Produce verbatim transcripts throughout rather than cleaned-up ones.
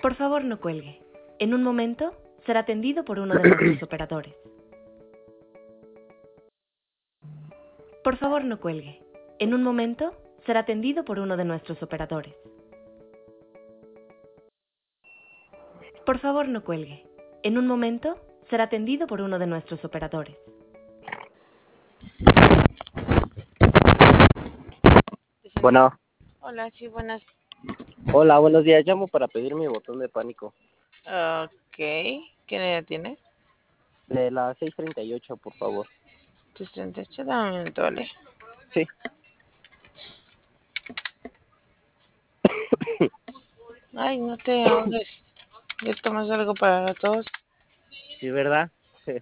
Por favor, no cuelgue. En un momento será atendido por uno de nuestros operadores. Por favor, no cuelgue. En un momento será atendido por uno de nuestros operadores. Por favor, no cuelgue. En un momento será atendido por uno de nuestros operadores. Bueno, Hola, sí, buenas. hola, buenos días. Llamo para pedir mi botón de pánico. Ok, ¿qué edad tiene? De la seis treinta y ocho, por favor. Tus treinta y ocho, dame un minuto, ¿vale? Sí. Ay, no te ahogues. ¿Ya tomas algo para todos? Sí, ¿verdad? Sí.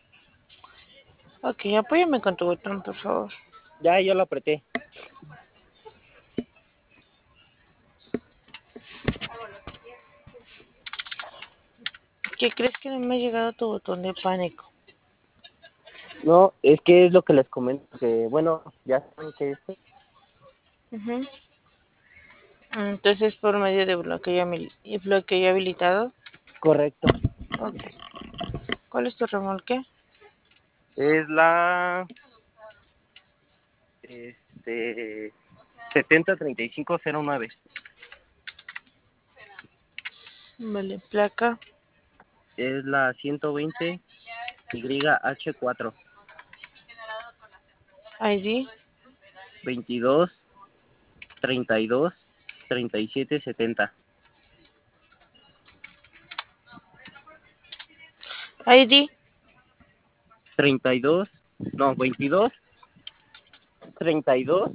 Ok, apóyame con tu botón, por favor. Ya, yo lo apreté. ¿Qué crees que no me ha llegado tu botón de pánico? No, es que es lo que les comento, que bueno, ya saben que es Uh-huh. Entonces, por medio de bloqueo, y bloqueo habilitado. correcto. Ok. ¿Cuál es tu remolque? Es la este setenta treinta y cinco cero nueve. Vale, placa. Es la ciento veinte Y H cuatro. I D. veintidós treinta y dos treinta y siete setenta. I D. treinta y dos, no, veintidós treinta y dos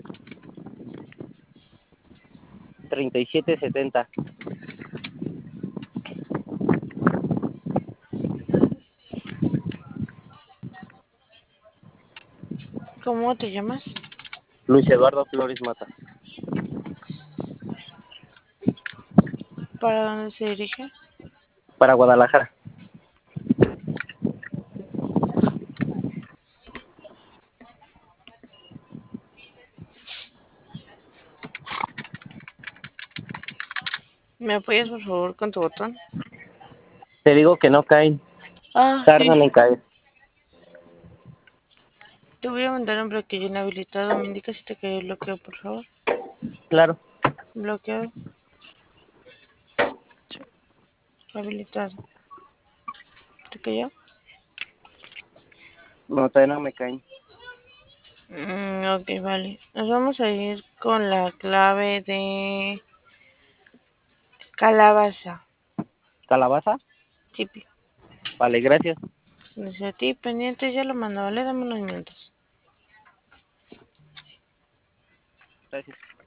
treinta y siete setenta. ¿Cómo te llamas? Luis Eduardo Flores Mata. ¿Para dónde se dirige? Para Guadalajara. ¿Me apoyas, por favor, con tu botón? Te digo que no caen, Ah, sí. tardan en caer. Te voy a mandar un bloqueo inhabilitado. ¿Me indicas si te cae el bloqueo, por favor? Claro. Bloqueado. Habilitado. ¿Te cayó? No, todavía no me caen. Mm, ok, vale. Nos vamos a ir con la clave de calabaza. ¿Calabaza? Tipi. Vale, gracias. Dice a ti, pendiente, ya lo mandó, vale, dame unos minutos. Gracias.